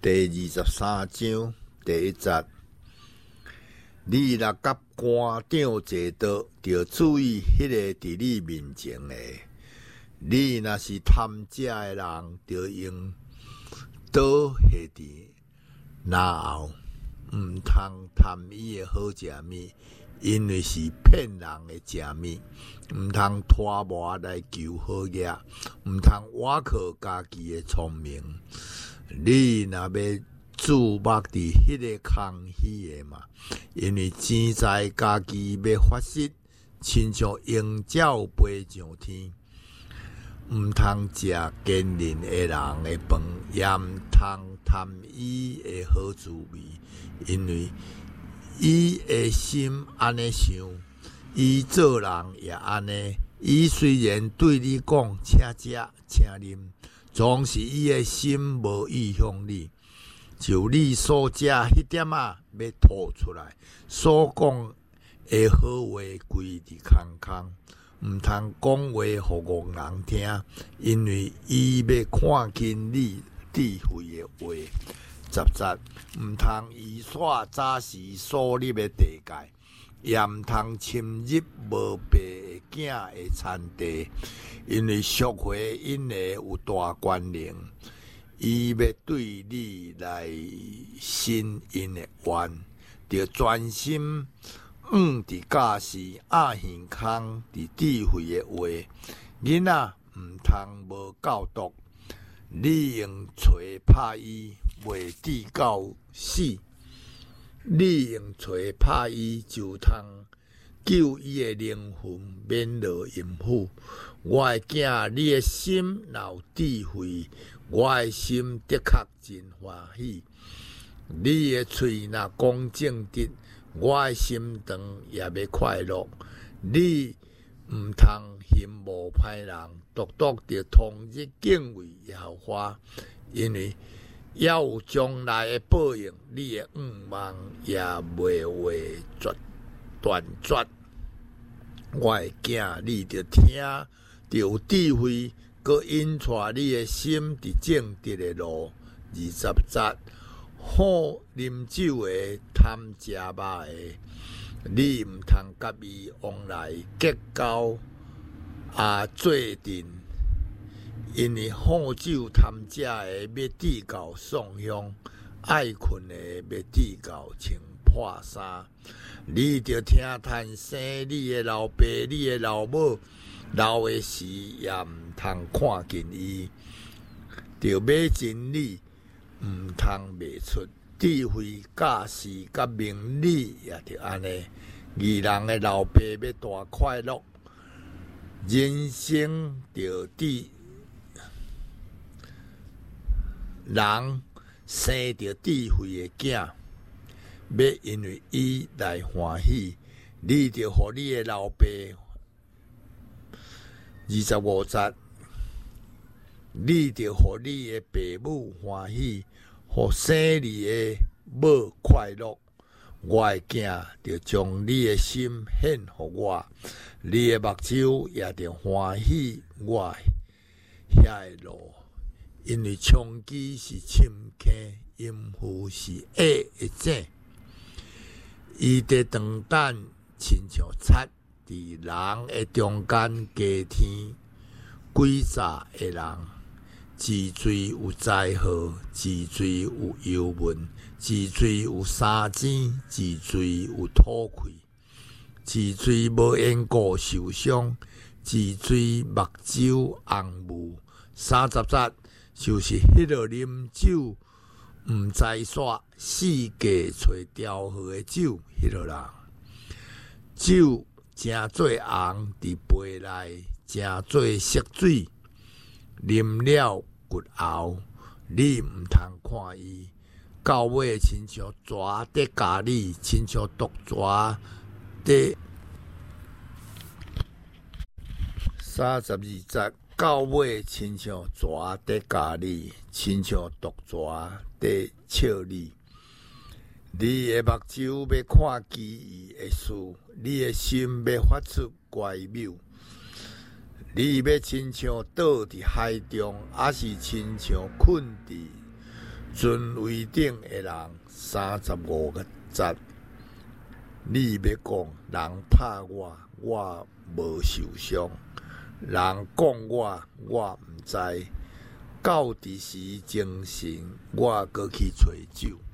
第23章第1节，你若甲官长坐倒，着注意迄个伫你面前的。你若是贪食的人，着用刀下伫然后，毋通贪伊的好食物，因为是骗人的食物。毋通拖磨来求好嘢，毋通倚靠家己的聪明。你若要注目伫迄个空虚的嘛，因为钱财家己要发失，亲像鹰鸟飞上天。毋通食奸人的人的饭，也毋通贪伊的好滋味，因为伊的心安尼想，伊做人也安尼。伊虽然对你讲请食请啉，总是伊的心无意向你。就你所食迄点仔要吐出来，所讲的好话归伫空空。毋通讲话互误人听，因为伊要看见你智慧的话。10毋通依耍早时所立的地界，也毋通侵入无白的囝的产地，因为赎回因的有大权能，伊要对你来伸因的冤，着专心伫教示阿耳空伫智慧的话。囡仔毋通无教导，你用锤拍伊，袂至到死。你用锤拍伊，就通救伊的灵魂免落阴府。我的囝，你的心若有智慧，我的心的确真欢喜。你的喙若讲正直，我的心肠也要快乐。你毋通嫌无歹人，独着通日敬畏耶和华，因为也有将来的报应。你的愿望也袂会断绝。我的囝，你着听，着有智慧，搁引带你的心伫正直的路。20节，好啉酒的，贪食肉的，你毋通甲伊往来结交做阵，因为好酒贪食的要至到丧香，爱困的要至到穿破衫。你着听叹生你的老爸、你的老母，老的时也毋通看见伊。着买真理，毋通卖出智慧、教示甲明理，也着安尼。义人的老爸要大快乐，人生着人生着智慧的囝，要因为伊来欢喜。你着互你的老爸25节，你着互你的爸母欢喜，互生你的母快乐。我的囝，着将你的心献互我，你的目睭也着欢喜我遐的路，因为枪枝是深坑，阴符是矮的井。伊的长胆亲像贼，伫人的中间加添诡诈的人。治罪有灾祸，治罪有忧闷，治罪有三钱，治罪有土气，治罪无缘故受伤，治罪目睭红雾。30节，就是迄个啉酒毋知煞，四界找调和的酒，迄个人。酒正做红伫杯内，正做色水，啉了骨熬。你毋通看伊，到尾亲像蛇在咬你，亲像毒蛇在。32节，到尾亲像蛇在咬你，亲像毒蛇在笑你。你的目睭要看奇异的事，你的心要发出怪谬。你要亲像倒伫海中，还是亲像困伫尊位顶的人35个节，你要讲人拍我，我无受伤；人讲我毋知。到伫时精神，我搁去找酒。